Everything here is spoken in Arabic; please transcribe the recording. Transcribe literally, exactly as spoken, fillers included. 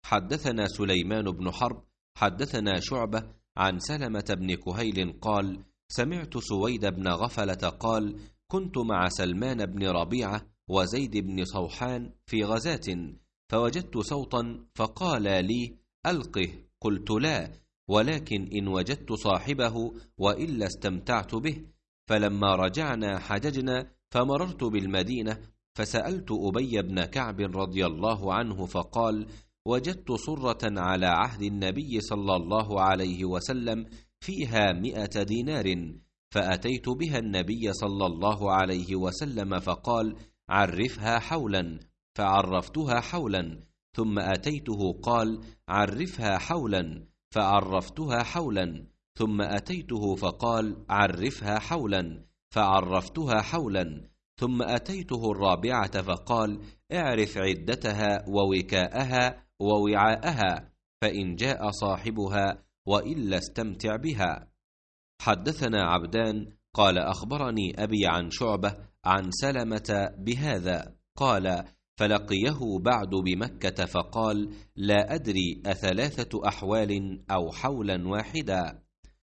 حدثنا سليمان بن حرب حدثنا شعبة عن سلمة بن كهيل قال: سمعت سويد بن غفلة قال: كنت مع سلمان بن ربيعة وزيد بن صوحان في غزاة، فوجدت صوتا فقال لي: ألقه. قلت: لا، ولكن إن وجدت صاحبه وإلا استمتعت به. فلما رجعنا حججنا، فمررت بالمدينة، فسألت أبي بن كعب رضي الله عنه فقال: وجدت صرة على عهد النبي صلى الله عليه وسلم فيها مئة دينار، فأتيت بها النبي صلى الله عليه وسلم فقال: عرفها حولا، فعرفتها حولا، ثم أتيته قال: عرفها حولا، فعرفتها حولا، ثم أتيته فقال: عرفها حولا، فعرفتها حولا، ثم أتيته الرابعة فقال: اعرف عدتها ووكاءها ووعاءها، فإن جاء صاحبها وإلا استمتع بها. حدثنا عبدان قال: أخبرني أبي عن شعبة عن سلمة بهذا قال: فلقيه بعد بمكة فقال: لا أدري أثلاثة أحوال أو حولا واحدا.